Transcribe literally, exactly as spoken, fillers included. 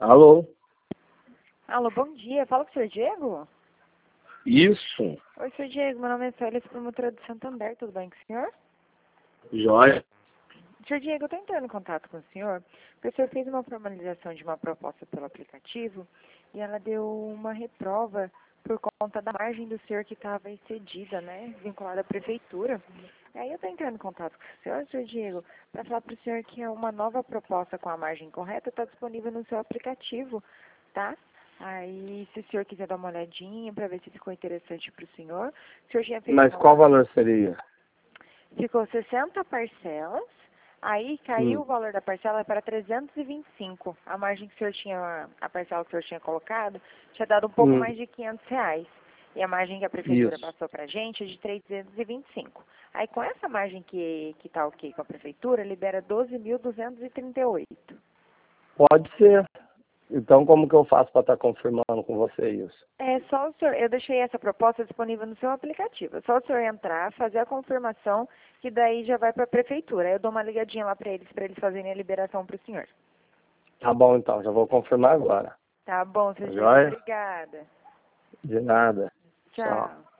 Alô? Alô, bom dia. Fala com o senhor Diego? Isso. Oi, senhor Diego. Meu nome é Félix, promotora de Santander. Tudo bem com o senhor? Jóia. senhor Diego, eu estou entrando em contato com o senhor, porque o senhor fez uma formalização de uma proposta pelo aplicativo e ela deu uma reprova por conta da margem do senhor que estava excedida, né, vinculada à prefeitura. Aí eu estou entrando em contato com o senhor, senhor Diego, para falar para o senhor que uma nova proposta com a margem correta está disponível no seu aplicativo, tá? Aí, se o senhor quiser dar uma olhadinha para ver se ficou interessante para o senhor. O senhor já fez Mas uma... qual valor seria? Ficou sessenta parcelas, aí caiu Hum. o valor da parcela para trezentos e vinte e cinco. A margem que o senhor tinha, a parcela que o senhor tinha colocado, tinha dado um pouco Hum. mais de quinhentos reais. E a margem que a prefeitura Isso. passou para a gente é de trezentos e vinte e cinco. Aí com essa margem que que está ok com a prefeitura, libera doze mil duzentos e trinta e oito. Pode ser. Então, como que eu faço para estar confirmando com você isso? É só o senhor, eu deixei essa proposta disponível no seu aplicativo. É só o senhor entrar, fazer a confirmação, que daí já vai para a prefeitura. Eu dou uma ligadinha lá para eles, para eles fazerem a liberação para o senhor. Tá bom, então. Já vou confirmar agora. Tá bom, Tá senhor Diego. jóia? Obrigada. De nada. Tchau. Tchau.